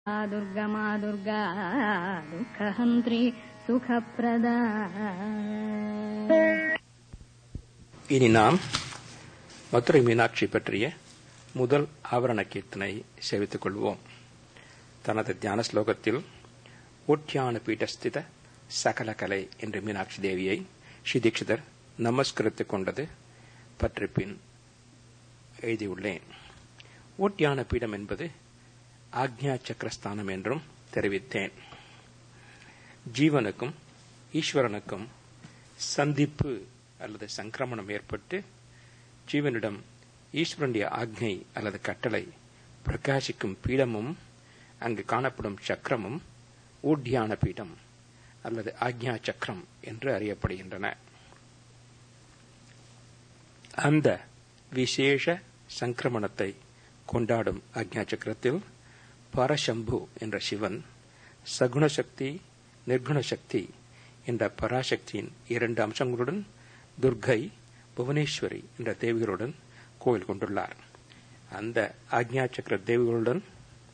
दुर्गमा दुर्गा दुःखहन्त्री सुखप्रदा. இனி நாம் மதுரை மீனாட்சி பற்றிய முதல் ஆவரண கீர்த்தனை சேவித்துக் கொள்வோம். தனது தியான ஸ்லோகத்தில் ஓட்யான பீட்டஸ்தித சகல கலை என்ற மீனாட்சி தேவியை ஸ்ரீ தீட்சிதர் நமஸ்கரித்துக் கொண்டது பற்றி பின் எழுதியுள்ளேன். ஓட்யான பீடம் என்பது ஆக்ஞா சக்கரஸ்தானம் என்றும் தெரிவித்தேன். ஜீவனுக்கும் ஈஸ்வரனுக்கும் சந்திப்பு அல்லது சங்கிரமணம் ஏற்பட்டு ஜீவனிடம் ஈஸ்வரனுடைய ஆக்ஞை அல்லது கட்டளை பிரகாசிக்கும் பீடமும் அங்கு காணப்படும் சக்கரமும் ஊட்யான பீடம் அல்லது ஆக்ஞா சக்கரம் என்று அறியப்படுகின்றன. அந்த விசேஷ சங்கிரமணத்தை கொண்டாடும் ஆக்ஞா சக்கரத்தில் பரசம்பு என்ற சிவன், சகுணசக்தி நிர்குணசக்தி என்ற பராசக்தியின் இரண்டு அம்சங்களுடன் துர்கை, புவனேஸ்வரி என்ற தேவிகளுடன் கோயில் கொண்டுள்ளார். அந்த ஆக்ஞா சக்கர தேவிகளுடன்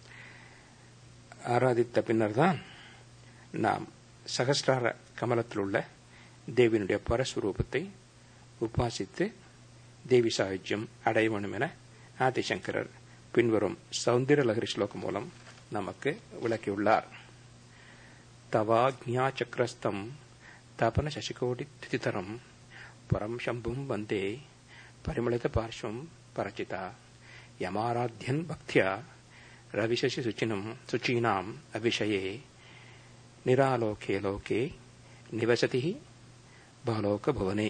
ஆராதித்த பின்னர்தான் நாம் சகஸ்ரார கமலத்தில் உள்ள தேவியினுடைய பரஸ்வரூபத்தை உபாசித்து தேவி சாயுஜ்யம் அடைய வேண்டும் என ஆதிசங்கரர் பின்வரும் சௌந்தர லஹரி ஸ்லோகம் மூலம் நமக்கு விளக்கியுள்ளார். தவாக்ஞா சக்கரஸ்தம் தபன சசிகோடி திதிதரம் பரம் சம்பும் வந்தே பரிமளித பார்ஷ்வம் பரச்சிதா யமாராத்யன் பக்தியா ரவிசசி சுச்சீனாம் அபிஷயே நிராலோகே லோகே நிவசதி பாலோக பவனே.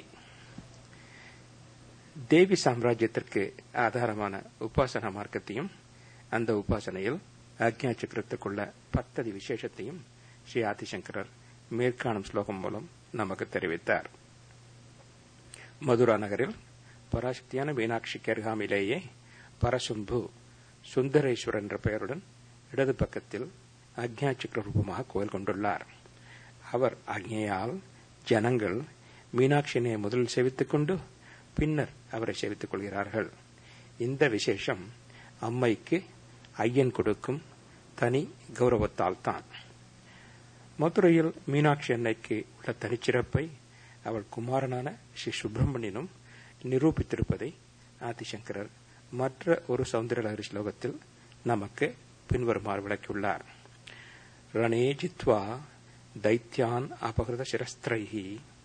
தேவி சாம்ராஜ்யத்திற்கு ஆதாரமான உபாசனா மார்க்கத்தையும் அந்த உபாசனையில் ஆக்ஞா சக்கரத்துக்குள்ள பத்ததி விசேஷத்தையும் ஸ்ரீ ஆதிசங்கரர் மேற்காணும் ஸ்லோகம் மூலம் நமக்கு தெரிவித்தார். மதுரா நகரில் பராசக்தியான மீனாட்சிக்கு அருகாமையிலேயே பரசும்பு சுந்தரேஸ்வரர் என்ற பெயருடன் இடது பக்கத்தில் ஆக்ஞா சக்கர ரூபமாக கோயில் கொண்டுள்ளார். அவர் ஆக்ஞையால் ஜனங்கள் மீனாட்சியினை முதலில் சேவித்துக் கொண்டு பின்னர் அவரை சேவித்துக் கொள்கிறார்கள். இந்த விசேஷம் அம்மைக்கு ஐயன் கொடுக்கும் தனி கௌரவத்தால் தான். மதுரையில் மீனாட்சி அன்னைக்கு உள்ள தனிச்சிறப்பை அவள் குமாரனான ஸ்ரீ சுப்பிரமணியனும் நிரூபித்திருப்பதை ஆதிசங்கரர் மற்ற ஒரு சௌந்தரலஹரி ஸ்லோகத்தில் நமக்கு பின்வருமாறு விளக்கியுள்ளார். ரணே ஜித்வா தைத்யான் அபகிருத சிரஸ்திரைஹி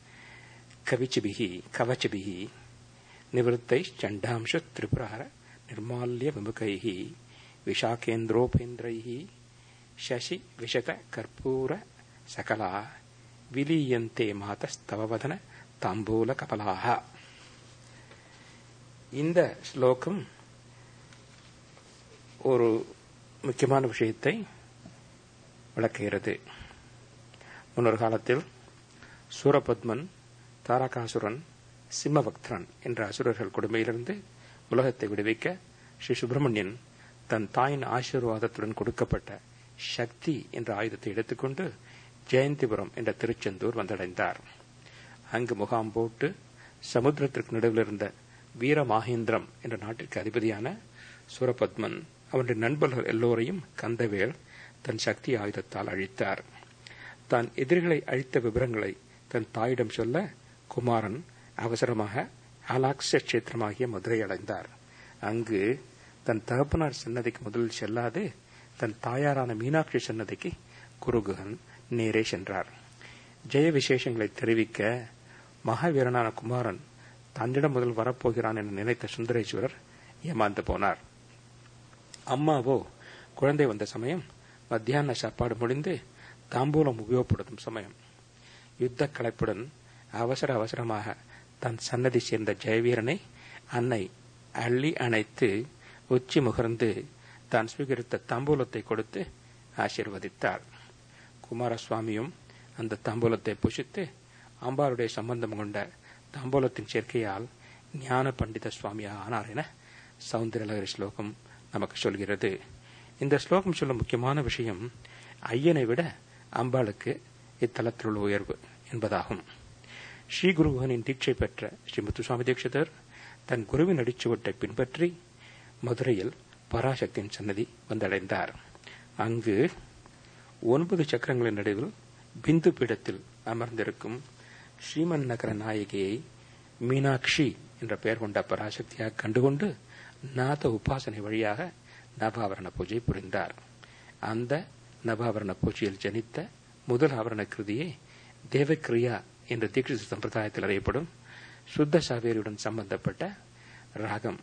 கவச்சபிஹி நிவத்தை சண்டாம்ச திரிபுரஹர நிர்மால்ய விமுகைஹி விஷாகேந்திரோபேந்திரைஹி சசி விஷத கற்பூர சகலா விலீயந்தே மாதஸ்தவவதன தாம்பூல கபலாக. இந்த ஸ்லோகம் ஒரு முக்கியமான விஷயத்தை விளக்குகிறது. முன்னொரு காலத்தில் சூரபத்மன், தாரகாசுரன், சிம்மபக்தரன் என்ற அசுரர்கள் கொடுமையிலிருந்து உலகத்தை விடுவிக்க ஸ்ரீ சுப்பிரமணியன் தன் தாயின் ஆசீர்வாதத்துடன் கொடுக்கப்பட்ட சக்தி என்ற ஆயுதத்தை எடுத்துக்கொண்டு ஜெயந்திபுரம் என்ற திருச்செந்தூர் வந்தடைந்தார். அங்கு முகாம் போட்டு சமுத்திரத்திற்கு நடுவில் இருந்த வீரமாகேந்திரம் என்ற நாட்டிற்கு அதிபதியான சூரபத்மன் அவனுடைய நண்பர்கள் எல்லோரையும் கந்தவேல் தன் சக்தி ஆயுதத்தால் அழித்தார். தான் எதிரிகளை அழித்த விவரங்களை தன் தாயிடம் சொல்ல குமாரன் அவசரமாக ஆலாக்ஷ கஷேத்திரமாகிய மதுரை அடைந்தார். அங்கு தன் தகப்பனார் சன்னதிக்கு முதலில் செல்லாது தன் தாயாரான மீனாட்சி சன்னதிக்கு குருகுகன் நேரே சென்றார். ஜெய விசேஷங்களை தெரிவிக்க மகாவீரனான குமாரன் தன்னிடம் முதல் வரப்போகிறான் என நினைத்த சுந்தரேஸ்வரர் ஏமாந்து போனார். அம்மாவோ குழந்தை வந்த சமயம் மத்தியான சாப்பாடு முடிந்து தாம்பூலம் உபயோகப்படுத்தும் சமயம். யுத்த களைப்புடன் அவசரமாக தன் சன்னதி சேர்ந்த ஜெயவீரனை அன்னை அள்ளி அணைத்து உச்சி முகர்ந்து தான் சுவீகரித்த தாம்பூலத்தை கொடுத்து ஆசீர்வதித்தார். குமாரசுவாமியும் அந்த தாம்பூலத்தை புஷித்து அம்பாளுடைய சம்பந்தம் கொண்ட தாம்பூலத்தின் சேர்க்கையால் ஞான பண்டித சுவாமியாக ஆனார் என சௌந்தரலஹரி ஸ்லோகம் நமக்கு சொல்கிறது. இந்த ஸ்லோகம் சொல்லும் முக்கியமான விஷயம் ஐயனை விட அம்பாளுக்கு இத்தலத்தில் உள்ள உயர்வு என்பதாகும். ஸ்ரீ குருகுகனின் தீட்சை பெற்ற ஸ்ரீ முத்துசுவாமி தீட்சிதர் தன் குருவின் அடிச்சுவட்டை பின்பற்றி மதுரையில் பராசக்தியின் சன்னதி வந்தடைந்தார். அங்கு 9 சக்கரங்களின் நடுவில் பிந்து பீடத்தில் அமர்ந்திருக்கும் ஸ்ரீமன் நகர நாயகியை மீனாட்சி என்ற பெயர் கொண்ட பராசக்தியாக கண்டுகொண்டு நாத உபாசனை வழியாக நவாவரண பூஜை புரிந்தார். அந்த நவாவரண பூஜையில் ஜனித்த முதல் ஆவரண கிருதியே தேவக்கிரியா என்ற தீட்சித சம்பிரதாயத்தில் அறியப்படும் சுத்த சாவேரியுடன் சம்பந்தப்பட்ட ராகம்,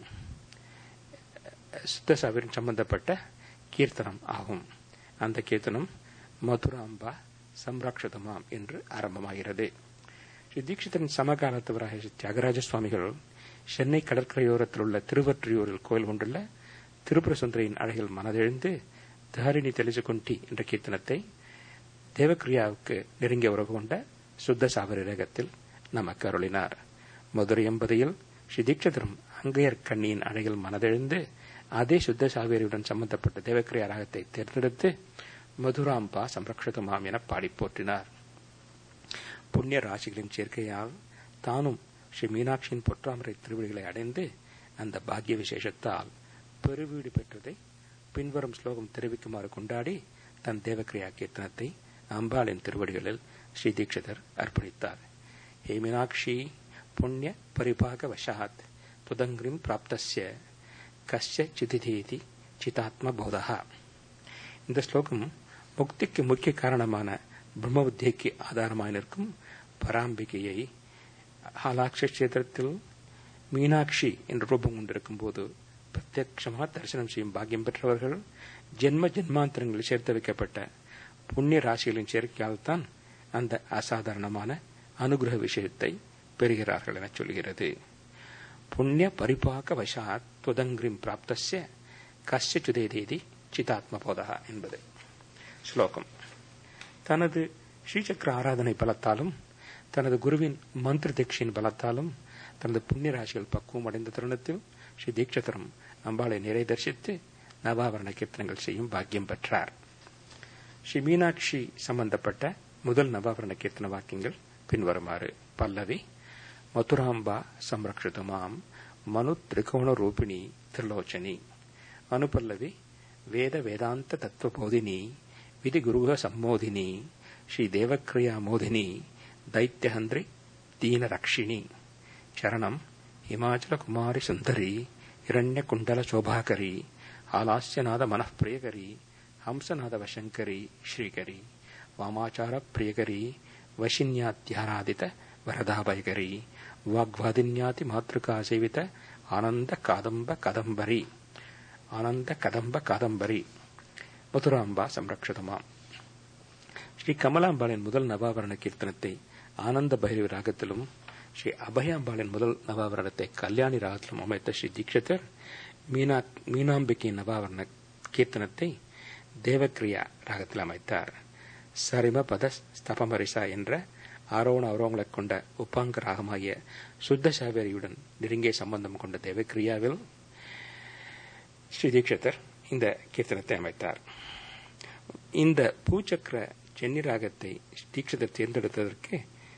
சுத்த சாவேரியுடன் சம்பந்தப்பட்ட கீர்த்தனம் ஆகும். அந்த கீர்த்தனம் மதுராம்பா சம்ரக்ஷதமாம் என்று ஆரம்பமாகிறது. ஸ்ரீ தீட்சிதரின் சமகாலத்தவராக ஸ்ரீ தியாகராஜ சுவாமிகள் சென்னை கடற்கரையோரத்தில் உள்ள திருவற்றியூரில் கோயில் கொண்டுள்ள திரிபுர சுந்தரியின் அழகில் மனதெழுந்து தாரிணி தெளிசுகுண்டி என்ற கீர்த்தனத்தை தேவக்கிரியாவுக்கு நெருங்கிய உறவு கொண்ட சுத்த சாவரி ரேகத்தில் நமக்கு அருளினார். மதுரை எம்பதியில் ஸ்ரீ தீட்சிதரும் அங்கையர் கண்ணியின் அழகில் மனதெழுந்து அதே சுத்த சாவேரியுடன் சம்பந்தப்பட்ட தேவக்கிரியா ராகத்தை தேர்ந்தெடுத்து மதுராம்பா சம்ரக்ஷதமாம் என பாடி போற்றினார். புண்ணிய ராசிகளின் சேர்க்கையால் தானும் ஸ்ரீ மீனாட்சியின் பொற்றாமரை திருவடிகளை அடைந்து அந்த பாக்கிய விசேஷத்தால் பெருவீடு பெற்றதை பின்வரும் ஸ்லோகம் தெரிவிக்குமாறு கொண்டாடி தன் தேவக்கிரியா கீர்த்தனத்தை அம்பாளின் திருவடிகளில் ஸ்ரீ தீட்சிதர் அர்ப்பணித்தார். ஹே மீனாட்சி புண்ணிய பரிபாக வசாத் துதங்கிரிம் பிராப்தஸ்ய கஸ்ய சிதிதேதி சிதாத்ம போதா. இந்த ஸ்லோகம் முக்திக்கு முக்கிய காரணமான பிரம்ம வித்யைக்கு ஆதாரமாக நிற்கும் பராம்பிகையை ஹாலாட்சி கஷேத்திரத்தில் மீனாட்சி என்ற ரூபம் கொண்டிருக்கும் போது பிரத்யட்சமாக தரிசனம் செய்யும் பாக்கியம் பெற்றவர்கள் ஜென்ம ஜென்மாந்தரங்களில் சேர்த்து வைக்கப்பட்ட புண்ணிய ராசிகளின் சேர்க்கையால் தான் அந்த அசாதாரணமான அனுகிரக விஷயத்தை பெறுகிறார்கள் என சொல்கிறது. புண்ணிய பரிபாக வசாத் துதங்கிரிம் பிராப்தஸ்ய கஸ்ய சுதேதேதி சிதாத்ம போதா என்பது ஸ்லோகம். தனது ஸ்ரீசக்கர ஆராதனை பலத்தாலும் தனது குருவின் மந்திர தீட்சையின் பலத்தாலும் தனது புண்ணிய ராசிகள் பக்குவம் அடைந்த தருணத்தில் ஸ்ரீ தீட்சிதரும் அம்பாளை நிறை தரிசித்து நவாவரண கீர்த்தனங்கள் செய்யும் பாக்கியம் பெற்றார். ஸ்ரீ மீனாட்சி சம்பந்தப்பட்ட முதல் நவாவரண கீர்த்தன வாக்கியங்கள் பின்வருமாறு. பல்லவி மதுராம்பா சம்ரக்ஷிதமாம் மனு திரிகோண ரூபிணி திரிலோச்சனி. அனுபல்லவி வேத வேதாந்த தத்துவ போதினி விதி குருக சம்மோதினி ஸ்ரீ தேவக்கிரியா மோதினி தைத்தியஹந்திரி தீன ரக்ஷிணி. சரணம் ஹிமாச்சல குமாரி சுந்தரி இரண்ய குண்டல சோபாகரி ஆலாஸ்யநாத மனப்பிரியகரி ஹம்சநாத வசங்கரி ஸ்ரீகரி வாமாச்சார பிரியகரி வசின்யாத்யாராதித வரதாபயகரி வாக்வாதின்யாதி மாத்ருகா சேவித ஆனந்த காதம்ப கதம்பரி. ஆனந்த கதம்ப காதம்பரி. மதுராம்பா சம்ரக்ஷதமாம். ஸ்ரீ கமலாம்பாளின் முதல் நவாவரண கீர்த்தனத்தை ஆனந்த பைரவி ராகத்திலும் ஸ்ரீ அபயாம்பாளின் முதல் நவாவரணத்தை கல்யாணி ராகத்திலும் அமைத்த ஸ்ரீ தீட்சிதர் மீனாம்பிகையின் நவாவரண கீர்த்தனத்தை தேவக்கிரியா ராகத்தில் அமைத்தார். சரிம பத ஸ்தபமரிசா என்ற ஆரோண அவரோகங்களைக் கொண்ட உப்பாங்க ராகமாகிய சுத்த சாவேரியுடன் நெருங்கிய சம்பந்தம் கொண்ட தேவக்கிரியாவில் ஸ்ரீ தீட்சிதர் இந்த கீர்த்தனத்தை அமைத்தார். இந்த பூச்சக்கர சென்னி ராகத்தை தீட்சிதர் தேர்ந்தெடுத்ததற்கு